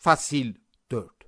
Fəsil 4.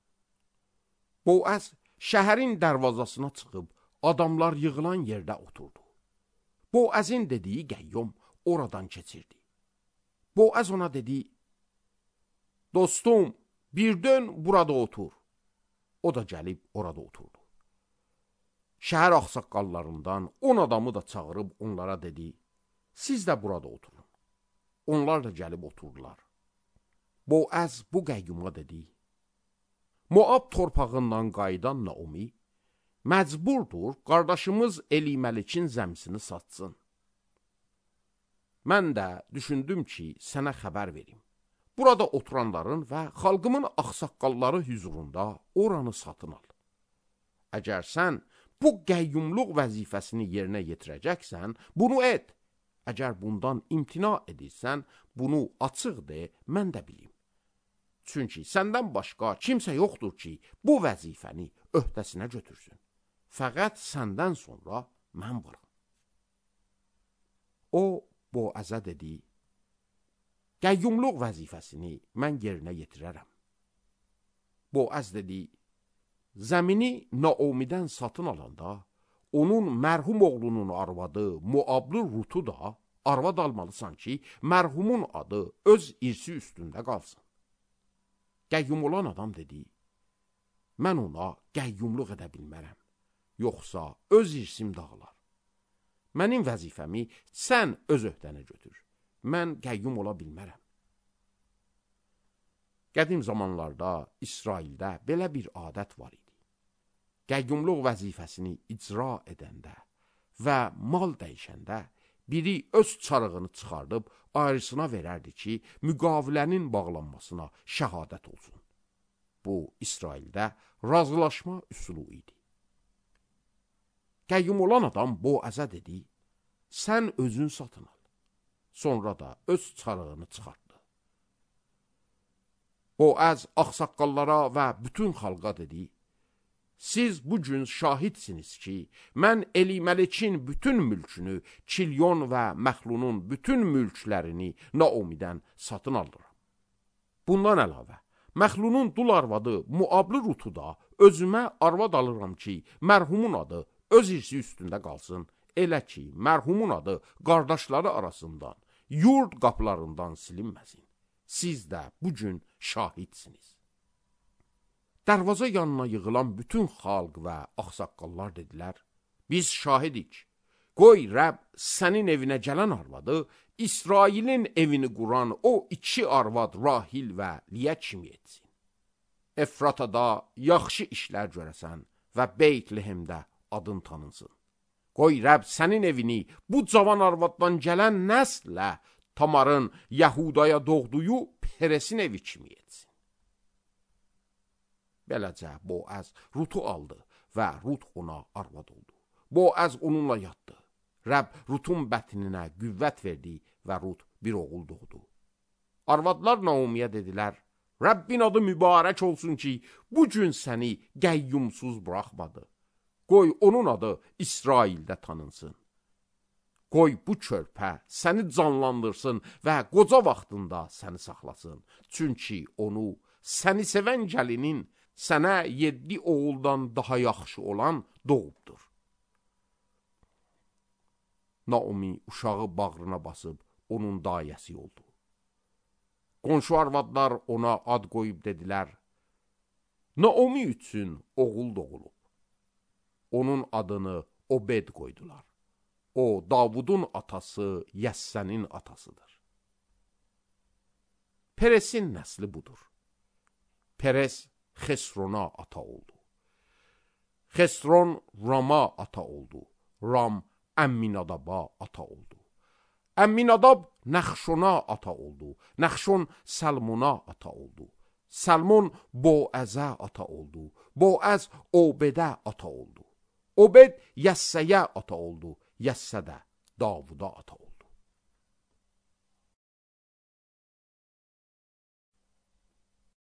Boaz şəhərin dərvazasına çıxıb adamlar yığılan yerdə oturdu. Boazin dediyi qəyyum oradan keçirdi. Boaz ona dedi: "Dostum, bir dön burada otur." O da gəlib orada oturdu. Şəhər ağsaqqallarından 10 adamı da çağırıb onlara dedi: "Siz də burada oturun." Onlar da gəlib oturdular. Boaz bu qəyyuma dedi: "Moab torpağından qayıdan Naomi məcburdur qardaşımız Eliməlikin zəmisini satsın. Mən də düşündüm ki, sənə xəbər verim. Burada oturanların və xalqımın ağsaqqalları hüzurunda oranı satın al. Əgər sən bu qəyyumluq vəzifəsini yerinə yetirəcəksən, bunu et. Əgər bundan imtina edirsən, bunu açıq de, mən də bilim. Çünki səndən başqa kimsə yoxdur ki, bu vəzifəni öhdəsinə götürsün. Fəqət səndən sonra mən varım." O, Boaza dedi: "Qəyyumluq vəzifəsini mən yerinə yetirərəm." Boaz dedi: "Zəmini Naomidən satın alanda, onun mərhum oğlunun arvadı Moablı Rutu da arvad almalısan ki, mərhumun adı öz irsi üstündə qalsın." Qəyyum olan adam dedi: "Mən ona qəyyumluq edə bilmərəm, yoxsa öz irsim dağılar. Mənim vəzifəmi sən öz öhdənə götür, mən qəyyum ola bilmərəm." Qədim zamanlarda İsraildə belə bir adət var idi. Qəyyumluq vəzifəsini icra edəndə və mal dəyişəndə biri öz çarığını çıxardıb ayrısına verərdi ki, müqavilənin bağlanmasına şəhadət olsun. Bu, İsraildə razılaşma üsulu idi. Qəyyum olan adam Boaza dedi: "Sən özün satın al." Sonra da öz çarığını çıxartdı. Boaz ağsaqqallara və bütün xalqa dedi: "Siz bu gün şahidsiniz ki, mən Eliməlikin bütün mülkünü, Kilyon və Məxlunun bütün mülklərini Naomidən satın aldıram. Bundan əlavə, Məxlunun dul arvadı Moablı Rutu da özümə arvad alıram ki, mərhumun adı öz irsi üstündə qalsın, elə ki, mərhumun adı qardaşları arasından, yurd qapılarından silinməsin. Siz də bu gün şahidsiniz." Dərvaza yanına yığılan bütün xalq və ağsaqqallar dedilər: "Biz şahidik. Qoy Rəbb sənin evinə gələn arvadı İsrailin evini quran o 2 arvad Rahil və Liyə kimi etsin. Efratada yaxşı işlər görəsən və Beytlehemdə adın tanınsın. Qoy Rəbb sənin evini bu cavan arvaddan gələn nəslə Tamarın Yəhudaya doğduğu Peresin evi kimi etsin." Beləcə Boaz Rutu aldı və Rut ona arvad oldu. Boaz onunla yatdı. Rəbb Rutun bətninə qüvvət verdi və Rut bir oğul doğdu. Arvadlar Naomiyə dedilər: "Rəbbin adı mübarək olsun ki, bu gün səni qəyyumsuz buraxmadı. Qoy onun adı İsraildə tanınsın. Qoy bu körpə səni canlandırsın və qoca vaxtında səni saxlasın. Çünki onu səni sevən gəlinin sənə 7 oğuldan daha yaxşı olan doğubdur." Naomi uşağı bağrına basıb onun dayəsi oldu. Qonşu arvadlar ona ad qoyub dedilər: "Naomi üçün oğul doğulub." Onun adını Obed qoydular. O, Davudun atası, Yəssənin atasıdır. Peresin nəsli budur. Peres Xesrona ata oldu. Xesron Rama ata oldu. Ram Əmminadaba ata oldu. Əmminadab Nəxşona ata oldu. Nəxşon Salmona ata oldu. Salmon Boazə ata oldu. Boaz Obedə ata oldu. Obed Yəssəyə ata oldu. Yəssə də Davuda ata oldu.